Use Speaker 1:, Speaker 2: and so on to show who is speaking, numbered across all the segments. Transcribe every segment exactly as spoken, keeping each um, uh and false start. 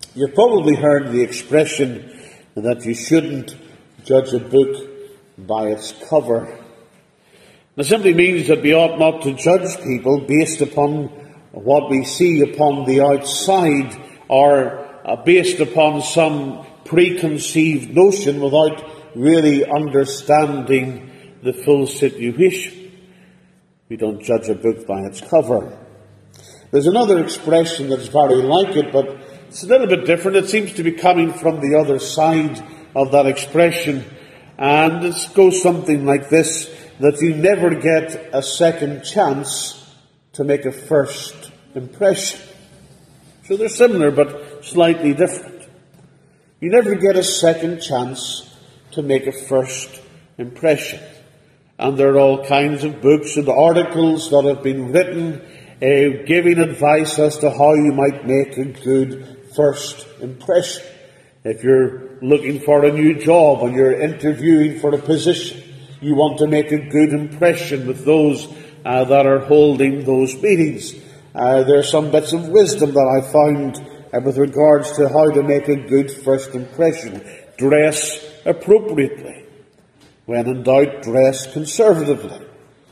Speaker 1: You've probably heard the expression that you shouldn't judge a book by its cover. It simply means that we ought not to judge people based upon what we see upon the outside, or uh, based upon some preconceived notion without really understanding the full situation. We don't judge a book by its cover. There's another expression that's very like it, but it's a little bit different. It seems to be coming from the other side of that expression, and it goes something like this, that you never get a second chance to make a first impression. So they're similar but slightly different. You never get a second chance to make a first impression. And there are all kinds of books and articles that have been written uh, giving advice as to how you might make a good first impression. If you're looking for a new job and you're interviewing for a position, you want to make a good impression with those uh, that are holding those meetings. Uh, there are some bits of wisdom that I found uh, with regards to how to make a good first impression. Dress appropriately. When in doubt, dress conservatively.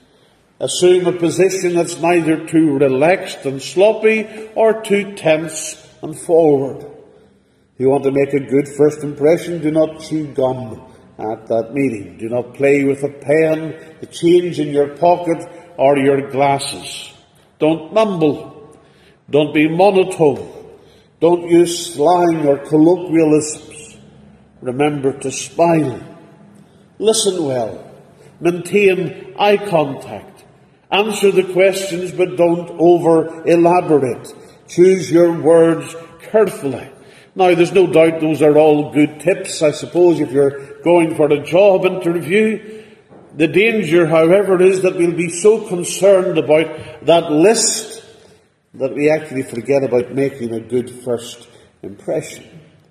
Speaker 1: Assume a position that's neither too relaxed and sloppy or too tense and forward. If you want to make a good first impression, do not chew gum at that meeting. Do not play with a pen, the change in your pocket, or your glasses. Don't mumble. Don't be monotone. Don't use slang or colloquialisms. Remember to smile. Listen well. Maintain eye contact. Answer the questions, but don't over-elaborate. Choose your words carefully. Now, there's no doubt those are all good tips, I suppose, if you're going for a job interview. The danger, however, is that we'll be so concerned about that list that we actually forget about making a good first impression.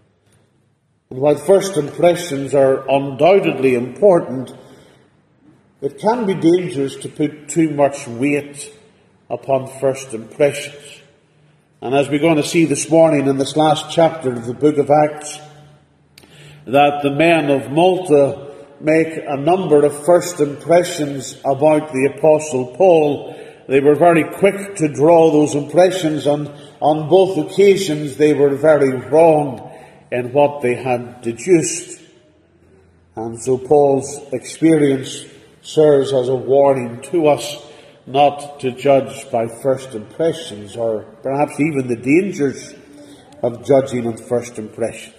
Speaker 1: And while first impressions are undoubtedly important, it can be dangerous to put too much weight upon first impressions. And as we're going to see this morning in this last chapter of the book of Acts, that the men of Malta make a number of first impressions about the Apostle Paul. They were very quick to draw those impressions, and on both occasions they were very wrong in what they had deduced. And so Paul's experience serves as a warning to us not to judge by first impressions, or perhaps even the dangers of judging on first impressions.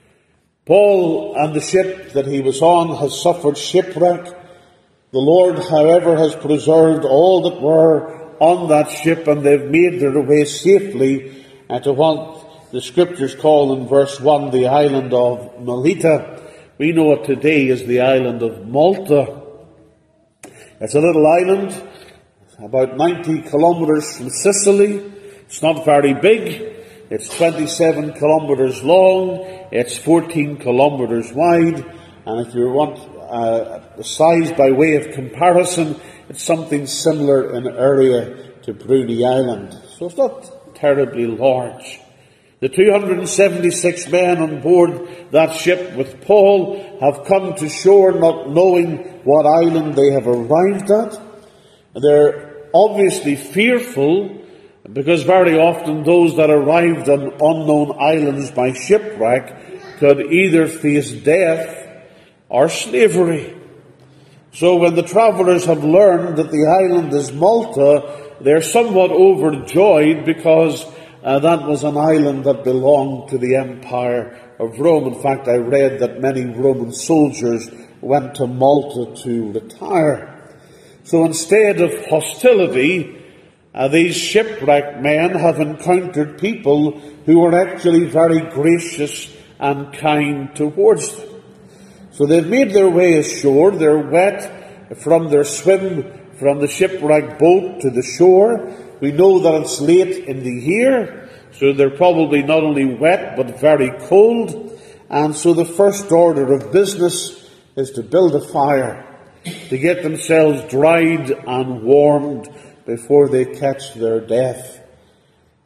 Speaker 1: Paul and the ship that he was on has suffered shipwreck. The Lord, however, has preserved all that were on that ship, and they've made their way safely to what the Scriptures call in verse one the island of Melita. We know it today as the island of Malta. It's a little island about ninety kilometres from Sicily. It's not very big. It's twenty-seven kilometres long. It's fourteen kilometres wide. And if you want uh, the size by way of comparison, it's something similar in area to Bruny Island. So it's not terribly large. The two hundred seventy-six men on board that ship with Paul have come to shore not knowing what island they have arrived at. They're obviously fearful, because very often those that arrived on unknown islands by shipwreck could either face death or slavery. So when the travellers have learned that the island is Malta, they're somewhat overjoyed, because uh, that was an island that belonged to the Empire of Rome. In fact, I read that many Roman soldiers went to Malta to retire. So instead of hostility, uh, these shipwrecked men have encountered people who are actually very gracious and kind towards them. So they've made their way ashore. They're wet from their swim from the shipwrecked boat to the shore. We know that it's late in the year, so they're probably not only wet but very cold. And so the first order of business is to build a fire, to get themselves dried and warmed before they catch their death.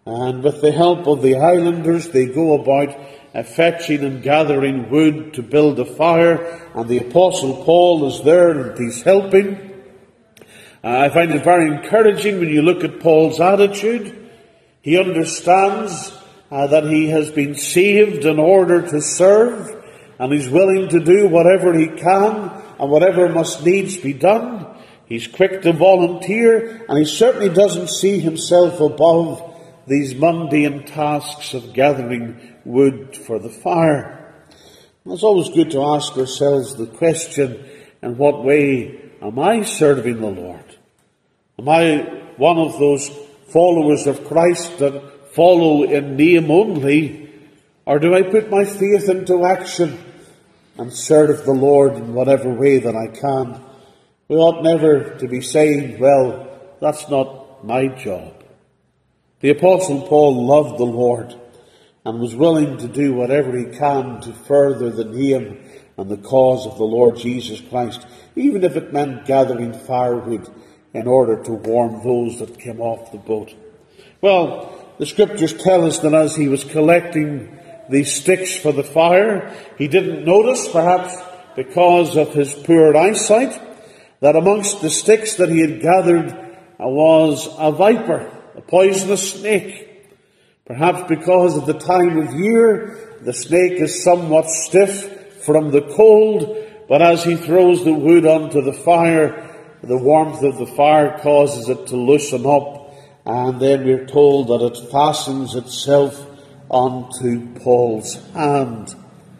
Speaker 1: And with the help of the islanders, they go about uh, fetching and gathering wood to build a fire. And the Apostle Paul is there and he's helping. Uh, I find it very encouraging when you look at Paul's attitude. He understands uh, that he has been saved in order to serve. And he's willing to do whatever he can and whatever must needs be done. He's quick to volunteer, and he certainly doesn't see himself above these mundane tasks of gathering wood for the fire. It's always good to ask ourselves the question, in what way am I serving the Lord? Am I one of those followers of Christ that follow in name only, or do I put my faith into action and serve the Lord in whatever way that I can? We ought never to be saying, well, that's not my job. The Apostle Paul loved the Lord and was willing to do whatever he can to further the name and the cause of the Lord Jesus Christ, even if it meant gathering firewood in order to warm those that came off the boat. Well, the scriptures tell us that as he was collecting these sticks for the fire, he didn't notice, perhaps because of his poor eyesight, that amongst the sticks that he had gathered was a viper, a poisonous snake. Perhaps because of the time of year, the snake is somewhat stiff from the cold, but as he throws the wood onto the fire, the warmth of the fire causes it to loosen up, and then we're told that it fastens itself onto Paul's hand.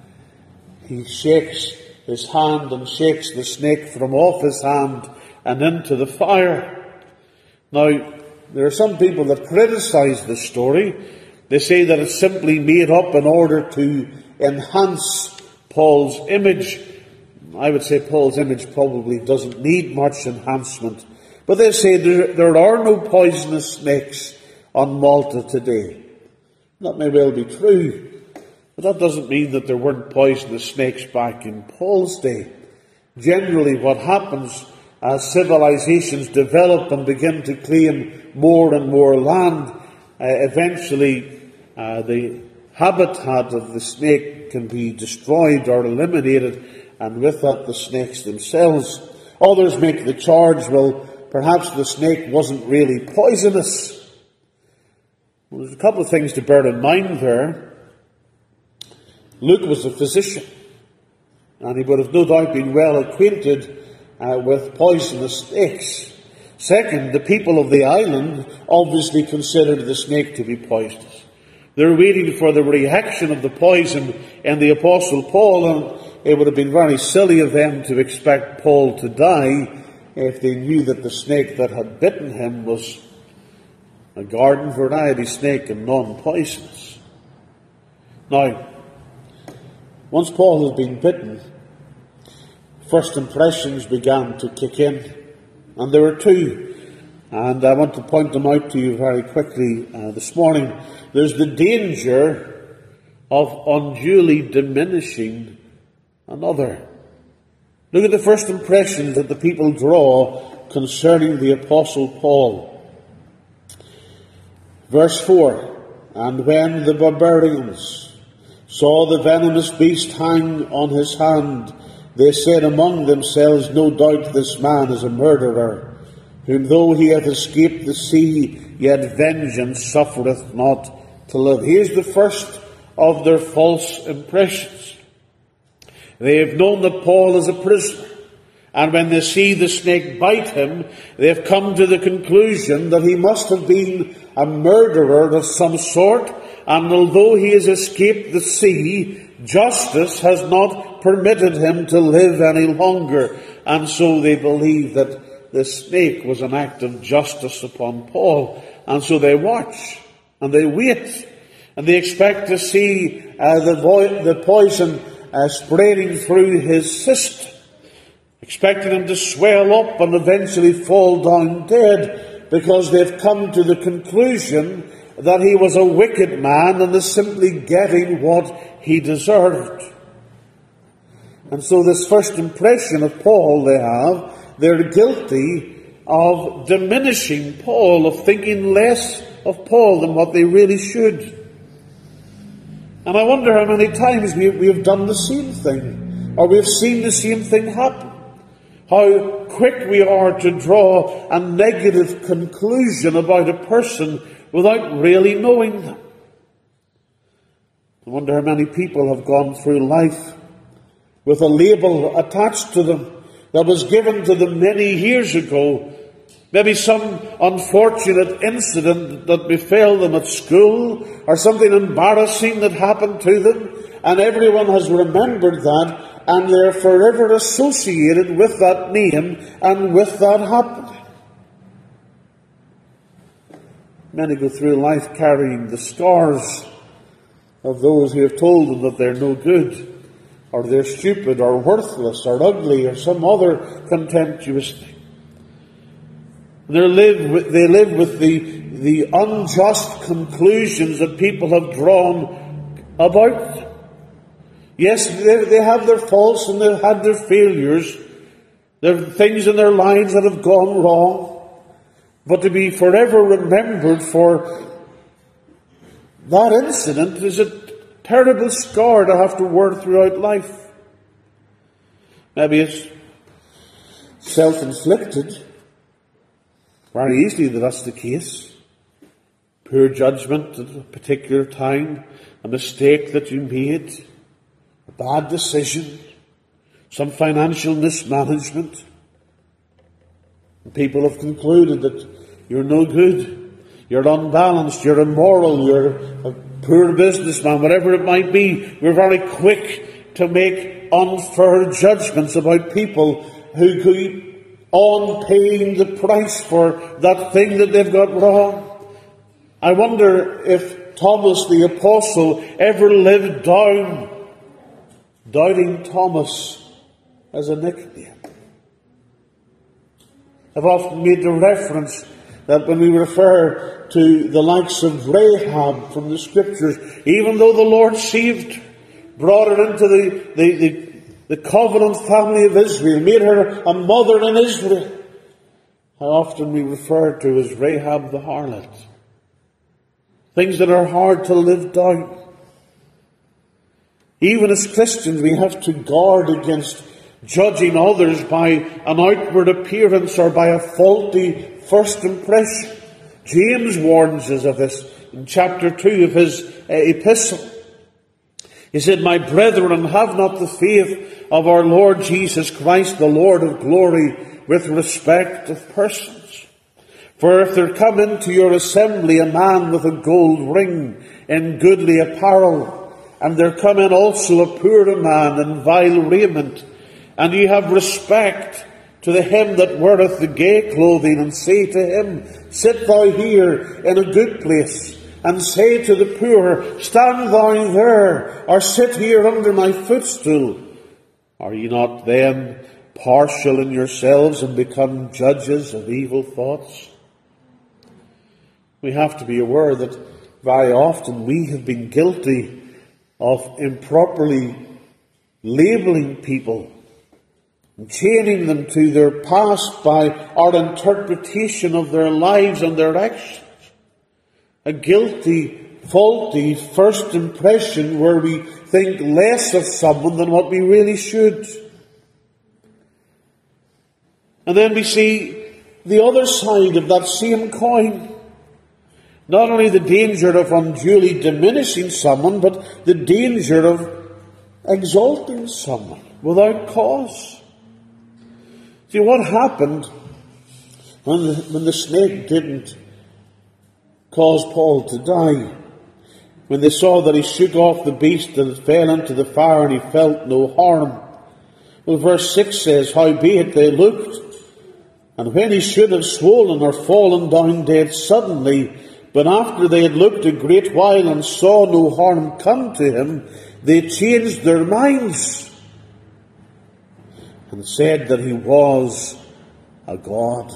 Speaker 1: He shakes his hand and shakes the snake from off his hand and into the fire. Now, there are some people that criticize this story. They say that it's simply made up in order to enhance Paul's image. I would say Paul's image probably doesn't need much enhancement. But they say there, there are no poisonous snakes on Malta today. That may well be true. But that doesn't mean that there weren't poisonous snakes back in Paul's day. Generally, what happens as civilizations develop and begin to claim more and more land, uh, eventually uh, the habitat of the snake can be destroyed or eliminated, and with that the snakes themselves. Others make the charge, well, perhaps the snake wasn't really poisonous. Well, there's a couple of things to bear in mind there. Luke was a physician, and he would have no doubt been well acquainted uh, with poisonous snakes. Second, the people of the island obviously considered the snake to be poisonous. They're waiting for the reaction of the poison in the Apostle Paul, and it would have been very silly of them to expect Paul to die if they knew that the snake that had bitten him was a garden variety snake and non-poisonous. Now, once Paul had been bitten, first impressions began to kick in. And there were two. And I want to point them out to you very quickly uh, this morning. There's the danger of unduly diminishing another. Look at the first impressions that the people draw concerning the Apostle Paul. Verse four, and when the barbarians saw the venomous beast hang on his hand, they said among themselves, no doubt this man is a murderer, whom though he hath escaped the sea, yet vengeance suffereth not to live. Here's the first of their false impressions. They have known that Paul is a prisoner, and when they see the snake bite him, they have come to the conclusion that he must have been a murderer of some sort, and although he has escaped the sea, justice has not permitted him to live any longer. And so they believe that the snake was an act of justice upon Paul. And so they watch, and they wait, and they expect to see uh, the, vo- the poison uh, spreading through his system, expecting him to swell up and eventually fall down dead, because they've come to the conclusion that he was a wicked man and is simply getting what he deserved. And so this first impression of Paul they have, they're guilty of diminishing Paul, of thinking less of Paul than what they really should. And I wonder how many times we, we have done the same thing, or we have seen the same thing happen. How quick we are to draw a negative conclusion about a person without really knowing them. I wonder how many people have gone through life with a label attached to them that was given to them many years ago. Maybe some unfortunate incident that befell them at school, or something embarrassing that happened to them, and everyone has remembered that, and they're forever associated with that name and with that happening. Many go through life carrying the scars of those who have told them that they're no good, or they're stupid, or worthless, or ugly, or some other contemptuous thing. They live with, they live with the, the unjust conclusions that people have drawn about them. Yes, they, they have their faults and they've had their failures. There are things in their lives that have gone wrong. But to be forever remembered for that incident is a terrible scar to have to wear throughout life. Maybe it's self-inflicted. Very easily that that's the case. Poor judgment at a particular time, a mistake that you made, a bad decision, some financial mismanagement. And people have concluded that you're no good, you're unbalanced, you're immoral, you're a poor businessman, whatever it might be. We're very quick to make unfair judgments about people who could on paying the price for that thing that they've got wrong. I wonder if Thomas the Apostle ever lived down Doubting Thomas as a nickname. I've often made the reference that when we refer to the likes of Rahab from the Scriptures, even though the Lord saved her, brought her into the, the, the The covenant family of Israel, made her a mother in Israel. How often we refer to as Rahab the harlot. Things that are hard to live down. Even as Christians, we have to guard against judging others by an outward appearance or by a faulty first impression. James warns us of this in chapter two of his uh, epistle. He said, "My brethren, have not the faith of our Lord Jesus Christ, the Lord of glory, with respect of persons. For if there come into your assembly a man with a gold ring in goodly apparel, and there come in also a poor man in vile raiment, and ye have respect to the him that weareth the gay clothing, and say to him, Sit thou here in a good place, and say to the poor, Stand thou there, or sit here under my footstool. Are ye not then partial in yourselves and become judges of evil thoughts?" We have to be aware that very often we have been guilty of improperly labeling people and chaining them to their past by our interpretation of their lives and their actions. A guilty, faulty first impression where we think less of someone than what we really should. And then we see the other side of that same coin. Not only the danger of unduly diminishing someone, but the danger of exalting someone without cause. See, what happened when the, when the snake didn't cause Paul to die? When they saw that he shook off the beast and it fell into the fire and he felt no harm. Well, verse six says, "Howbeit they looked, and when he should have swollen or fallen down dead suddenly, but after they had looked a great while and saw no harm come to him, they changed their minds and said that he was a god."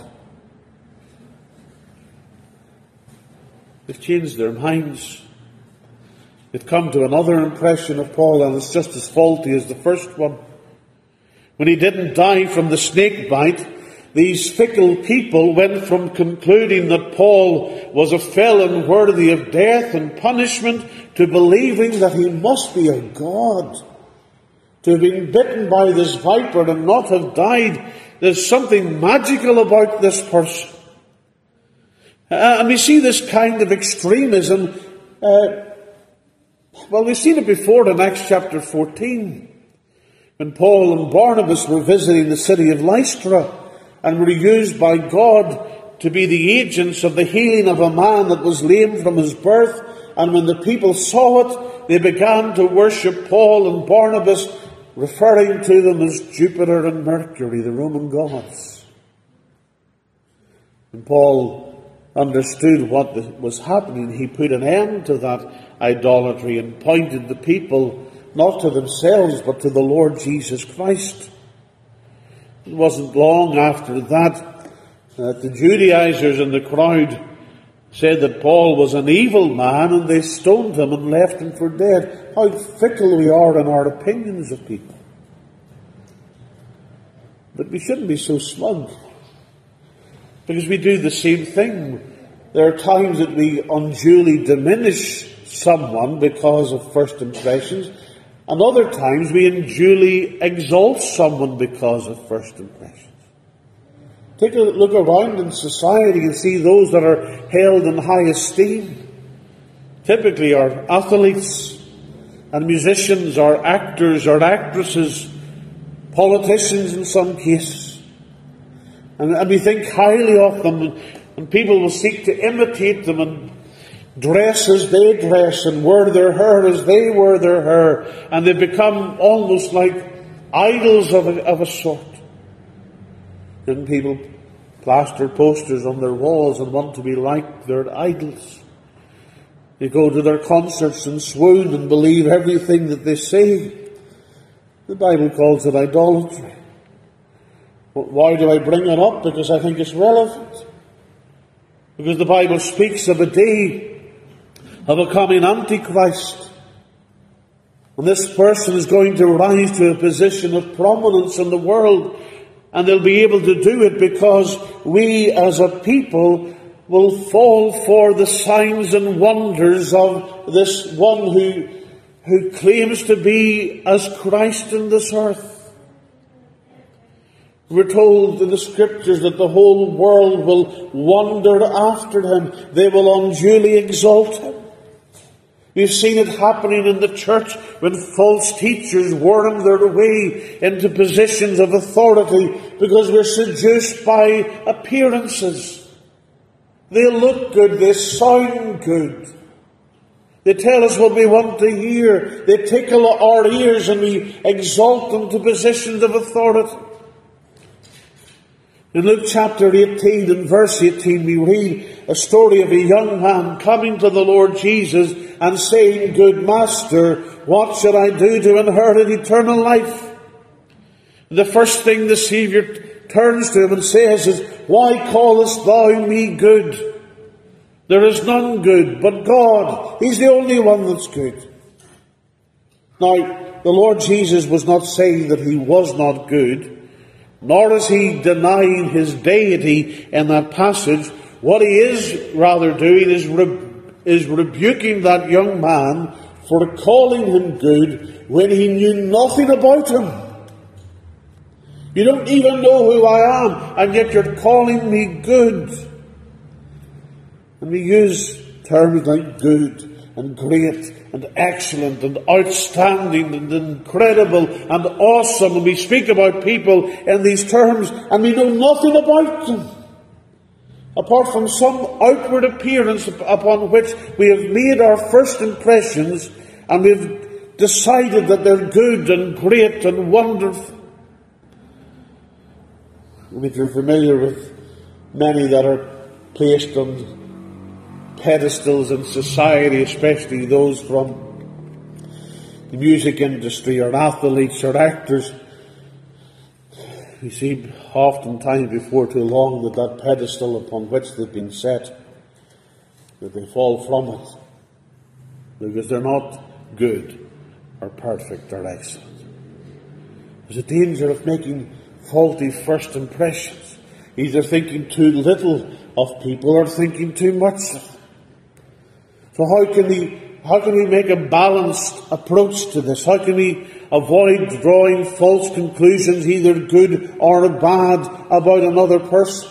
Speaker 1: They've changed their minds. They've come to another impression of Paul, and it's just as faulty as the first one. When he didn't die from the snake bite, these fickle people went from concluding that Paul was a felon worthy of death and punishment to believing that he must be a god. To have been bitten by this viper and not have died, there's something magical about this person. Uh, and we see this kind of extremism. Uh, well, we've seen it before in Acts chapter fourteen, when Paul and Barnabas were visiting the city of Lystra and were used by God to be the agents of the healing of a man that was lame from his birth. And when the people saw it, they began to worship Paul and Barnabas, referring to them as Jupiter and Mercury, the Roman gods. And Paul understood what was happening. He put an end to that idolatry and pointed the people not to themselves but to the Lord Jesus Christ. It wasn't long after that that the Judaizers in the crowd said that Paul was an evil man, and they stoned him and left him for dead. How fickle we are in our opinions of people. But we shouldn't be so smug, because we do the same thing. There are times that we unduly diminish someone because of first impressions, and other times we unduly exalt someone because of first impressions. Take a look around in society and see those that are held in high esteem. Typically are athletes and musicians or actors or actresses, politicians in some cases. And, and we think highly of them, and, and people will seek to imitate them and dress as they dress and wear their hair as they wear their hair, and they become almost like idols of a, of a sort. Young people plaster posters on their walls and want to be like their idols. They go to their concerts and swoon and believe everything that they say. The Bible calls it idolatry. But why do I bring it up? Because I think it's relevant. Because the Bible speaks of a day of a coming Antichrist. And this person is going to rise to a position of prominence in the world. And they'll be able to do it because we as a people will fall for the signs and wonders of this one who, who claims to be as Christ in this earth. We're told in the Scriptures that the whole world will wonder after him. They will unduly exalt him. We've seen it happening in the church when false teachers worm their way into positions of authority because we're seduced by appearances. They look good, they sound good. They tell us what we want to hear. They tickle our ears and we exalt them to positions of authority. In Luke chapter eighteen and verse eighteen we read a story of a young man coming to the Lord Jesus and saying, "Good Master, what should I do to inherit eternal life?" The first thing the Saviour turns to him and says is, "Why callest thou me good? There is none good but God. He's the only one that's good." Now, the Lord Jesus was not saying that he was not good, nor is he denying his deity in that passage. What he is rather doing is, re- is rebuking that young man for calling him good when he knew nothing about him. You don't even know who I am, and yet you're calling me good. And we use terms like good and great and excellent and outstanding and incredible and awesome. And we speak about people in these terms and we know nothing about them, apart from some outward appearance upon which we have made our first impressions and we've decided that they're good and great and wonderful. If you're familiar with many that are placed on pedestals in society, especially those from the music industry or athletes or actors, we see oftentimes before too long that that pedestal upon which they've been set, that they fall from it because they're not good or perfect or excellent. There's a danger of making faulty first impressions. either thinking too little of people or thinking too much of them. So how can we, how can we make a balanced approach to this? How can we avoid drawing false conclusions, either good or bad, about another person?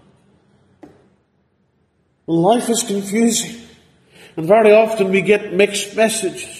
Speaker 1: Life is confusing, and very often we get mixed messages.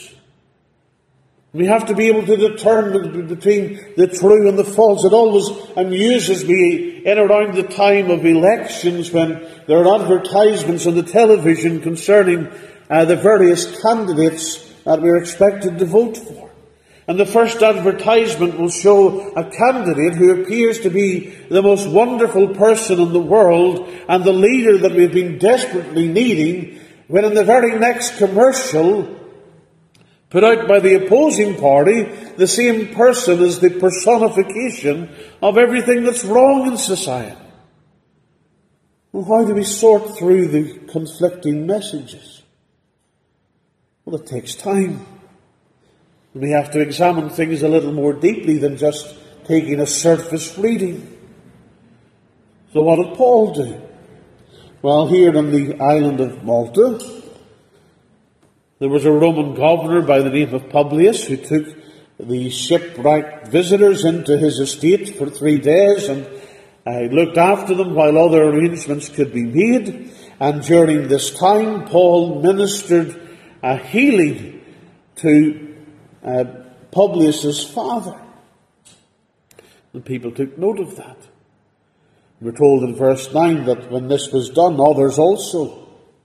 Speaker 1: We have to be able to determine between the true and the false. It always amuses me in around the time of elections when there are advertisements on the television concerning uh, the various candidates that we're expected to vote for. And the first advertisement will show a candidate who appears to be the most wonderful person in the world and the leader that we've been desperately needing, when in the very next commercial put out by the opposing party, the same person is the personification of everything that's wrong in society. Well, how do we sort through the conflicting messages? Well, it takes time. We have to examine things a little more deeply than just taking a surface reading. So what did Paul do? Well, here on the island of Malta, there was a Roman governor by the name of Publius who took the shipwrecked visitors into his estate for three days and uh, looked after them while other arrangements could be made. And during this time, Paul ministered a healing to uh, Publius's father. And people took note of that. We're told in verse nine that when this was done, others also,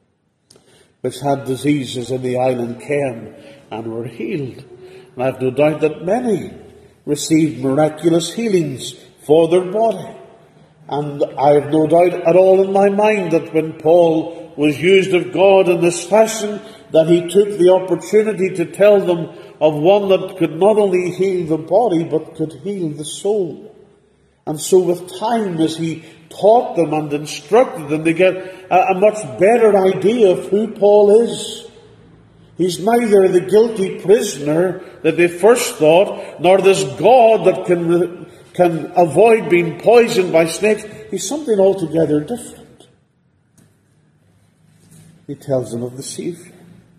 Speaker 1: which had diseases in the island, came and were healed. And I have no doubt that many received miraculous healings for their body. And I have no doubt at all in my mind that when Paul was used of God in this fashion, that he took the opportunity to tell them of one that could not only heal the body, but could heal the soul. And so with time, as he taught them and instructed them, they get a, a much better idea of who Paul is. He's neither the guilty prisoner that they first thought, nor this God that can, can avoid being poisoned by snakes. He's something altogether different. He tells them of the Saviour.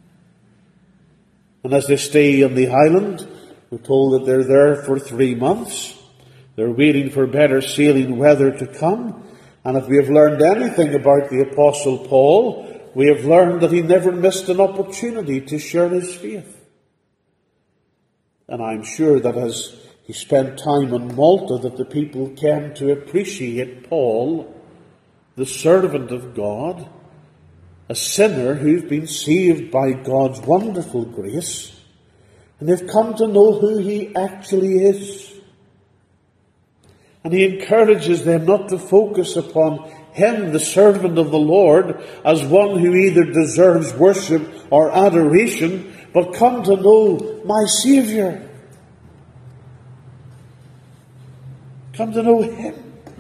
Speaker 1: And as they stay on the island, we're told that they're there for three months. They're waiting for better sailing weather to come. And if we have learned anything about the Apostle Paul, we have learned that he never missed an opportunity to share his faith. And I'm sure that as he spent time on Malta, that the people came to appreciate Paul, the servant of God, a sinner who's been saved by God's wonderful grace, and they've come to know who he actually is. And he encourages them not to focus upon him, the servant of the Lord, as one who either deserves worship or adoration, but come to know my Saviour. Come to know him.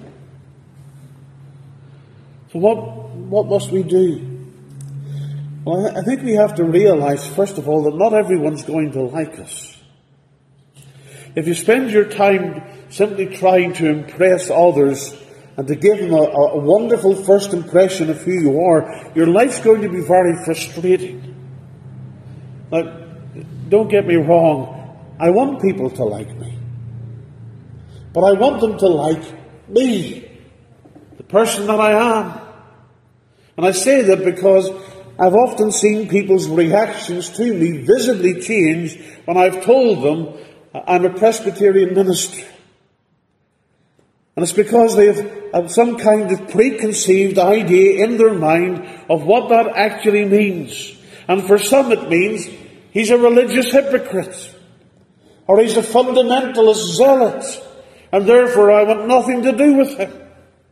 Speaker 1: So what, what must we do? Well, I think we have to realize, first of all, that not everyone's going to like us. If you spend your time simply trying to impress others and to give them a, a wonderful first impression of who you are, your life's going to be very frustrating. Now, don't get me wrong, I want people to like me. But I want them to like me, the person that I am. And I say that because I've often seen people's reactions to me visibly change when I've told them I'm a Presbyterian minister. And it's because they have some kind of preconceived idea in their mind of what that actually means. And for some it means he's a religious hypocrite, or he's a fundamentalist zealot, and therefore I want nothing to do with him.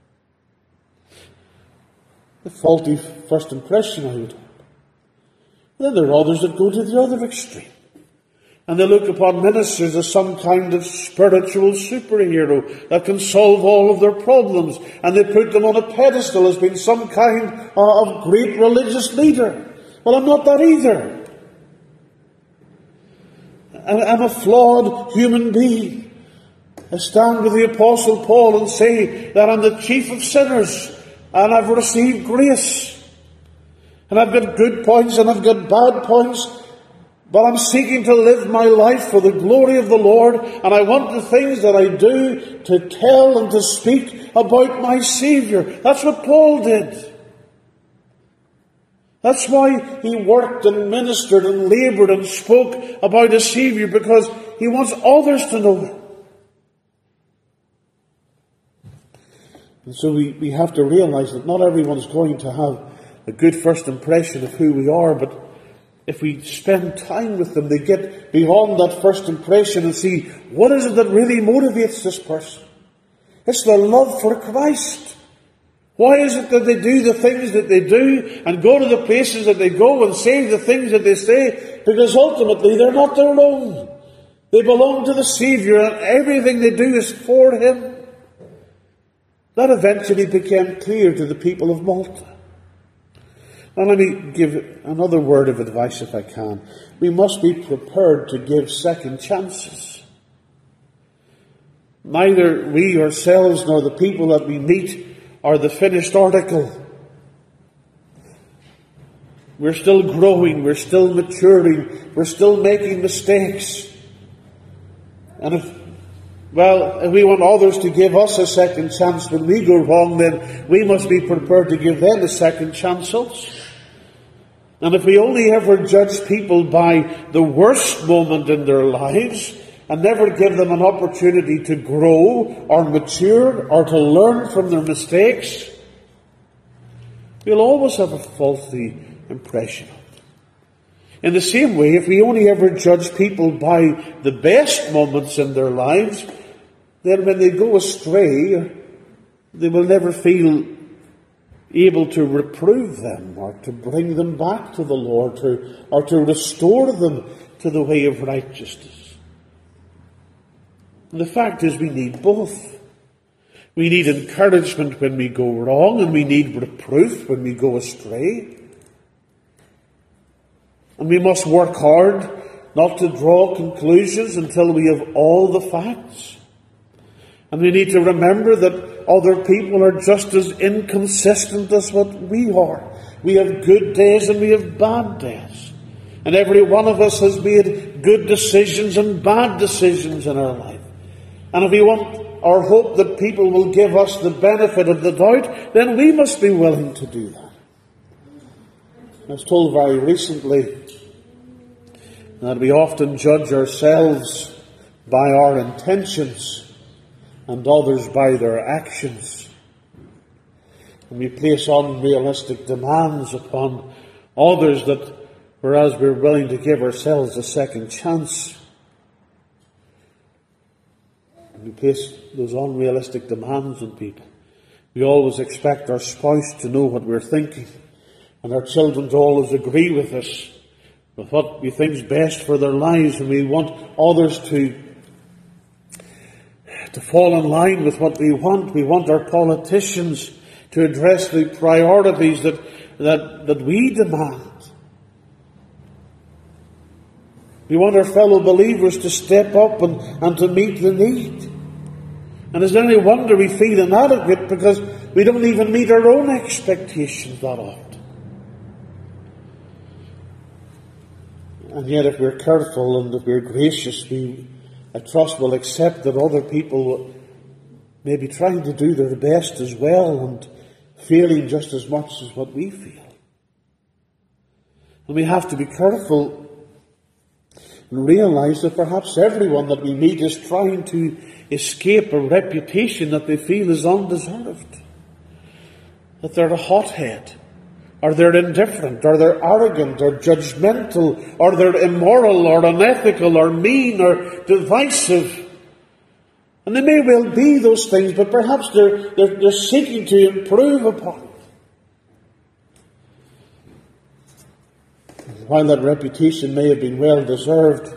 Speaker 1: The faulty first impression, I would hope. Then there are others that go to the other extreme. And they look upon ministers as some kind of spiritual superhero that can solve all of their problems. And they put them on a pedestal as being some kind of great religious leader. Well, I'm not that either. I'm a flawed human being. I stand with the Apostle Paul and say that I'm the chief of sinners, and I've received grace. And I've got good points and I've got bad points, but I'm seeking to live my life for the glory of the Lord, and I want the things that I do to tell and to speak about my Saviour. That's what Paul did. That's why he worked and ministered and laboured and spoke about his Saviour, because he wants others to know Him. And so we, we have to realise that not everyone's going to have a good first impression of who we are, but if we spend time with them, they get beyond that first impression and see, what is it that really motivates this person? It's their love for Christ. Why is it that they do the things that they do and go to the places that they go and say the things that they say? Because ultimately they're not their own. They belong to the Saviour, and everything they do is for Him. That eventually became clear to the people of Malta. Now let me give another word of advice if I can. We must be prepared to give second chances. Neither we ourselves nor the people that we meet are the finished article. We're still growing, we're still maturing, we're still making mistakes. And if, well, if we want others to give us a second chance when we go wrong, then we must be prepared to give them a second chance also. And if we only ever judge people by the worst moment in their lives and never give them an opportunity to grow or mature or to learn from their mistakes, we'll always have a faulty impression of them. In the same way, if we only ever judge people by the best moments in their lives, then when they go astray, they will never feel able to reprove them or to bring them back to the Lord, to, or to restore them to the way of righteousness. And the fact is, we need both. We need encouragement when we go wrong, and we need reproof when we go astray. And we must work hard not to draw conclusions until we have all the facts. And we need to remember that other people are just as inconsistent as what we are. We have good days and we have bad days. And every one of us has made good decisions and bad decisions in our life. And if we want or hope that people will give us the benefit of the doubt, then we must be willing to do that. I was told very recently that we often judge ourselves by our intentions and others by their actions. And we place unrealistic demands upon others, that whereas we're willing to give ourselves a second chance, we place those unrealistic demands on people. We always expect our spouse to know what we're thinking, and our children to always agree with us, with what we think is best for their lives, and we want others to to fall in line with what we want. We want our politicians to address the priorities that, that, that we demand. We want our fellow believers to step up and, and to meet the need. And is there any wonder we feel inadequate because we don't even meet our own expectations that often? And yet if we're careful and if we're gracious, we I trust will accept that other people may be trying to do their best as well and feeling just as much as what we feel. And we have to be careful and realize that perhaps everyone that we meet is trying to escape a reputation that they feel is undeserved. That they're a hothead, or they're indifferent, or they're arrogant, or judgmental, or they're immoral, or unethical, or mean, or divisive. And they may well be those things, but perhaps they're, they're, they're seeking to improve upon it. While that reputation may have been well deserved,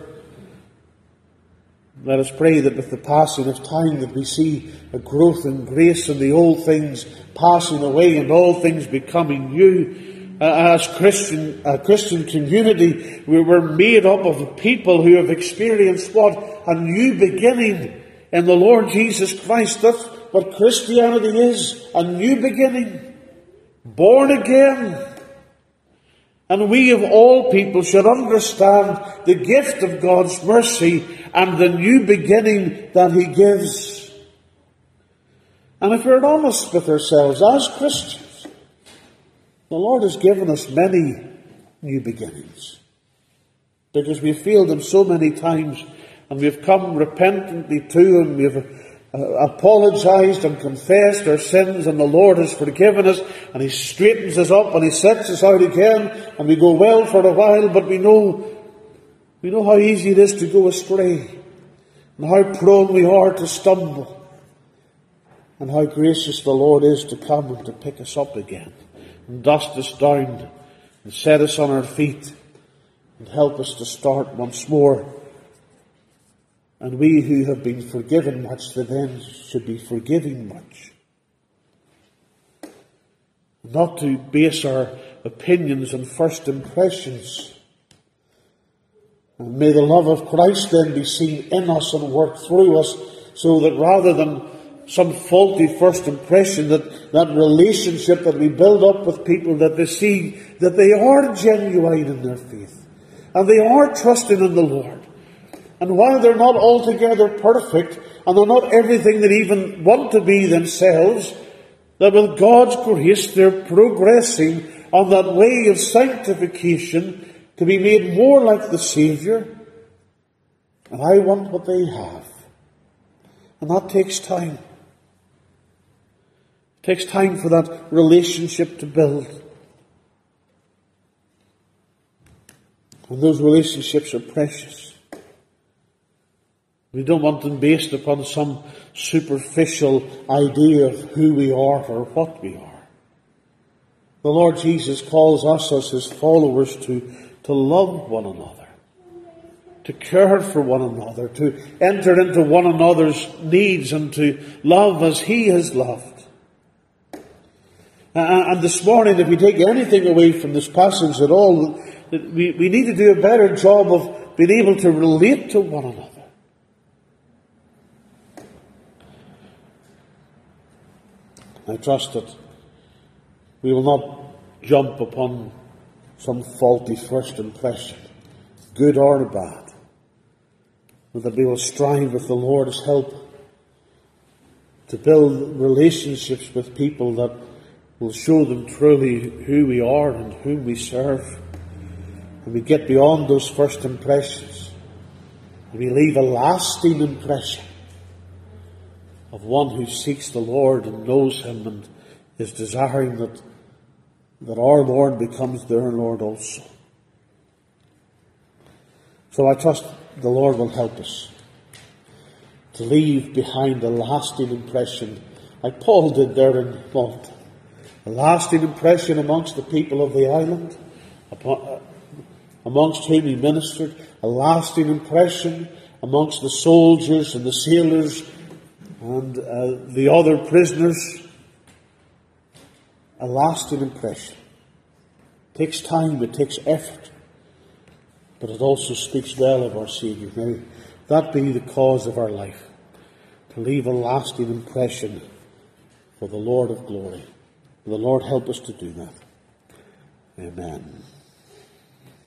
Speaker 1: let us pray that with the passing of time that we see a growth in grace and the old things passing away and all things becoming new. Uh, as Christian, a Christian community, we were made up of people who have experienced what? A new beginning in the Lord Jesus Christ. That's what Christianity is. A new beginning. Born again. And we of all people should understand the gift of God's mercy and the new beginning that He gives. And if we're honest with ourselves as Christians, the Lord has given us many new beginnings. Because we've failed Him so many times, and we've come repentantly to Him, we've uh, apologized and confessed our sins, and the Lord has forgiven us, and He straightens us up, and He sets us out again, and we go well for a while, but we know, we know how easy it is to go astray, and how prone we are to stumble, and how gracious the Lord is to come and to pick us up again, and dust us down, and set us on our feet, and help us to start once more. And we who have been forgiven much, then should be forgiving much. Not to base our opinions on first impressions. And may the love of Christ then be seen in us and work through us, so that rather than some faulty first impression, that that relationship that we build up with people, that they see that they are genuine in their faith, and they are trusting in the Lord. And while they're not altogether perfect, and they're not everything they even want to be themselves, that with God's grace they're progressing on that way of sanctification to be made more like the Saviour. And I want what they have. And that takes time. It takes time for that relationship to build. And those relationships are precious. We don't want them based upon some superficial idea of who we are or what we are. The Lord Jesus calls us as His followers to, to love one another, to care for one another, to enter into one another's needs, and to love as He has loved. And this morning, if we take anything away from this passage at all, we, we need to do a better job of being able to relate to one another. I trust that we will not jump upon some faulty first impression, good or bad, but that we will strive with the Lord's help to build relationships with people that will show them truly who we are and whom we serve. And we get beyond those first impressions, and we leave a lasting impression of one who seeks the Lord and knows Him and is desiring that, that our Lord becomes their Lord also. So I trust the Lord will help us to leave behind a lasting impression, like Paul did there in Malta. A lasting impression amongst the people of the island, upon, uh, amongst whom he ministered. A lasting impression amongst the soldiers and the sailors and uh, the other prisoners. A lasting impression. It takes time, it takes effort, but it also speaks well of our Saviour. May that be the cause of our life, to leave a lasting impression for the Lord of glory. May the Lord help us to do that. Amen.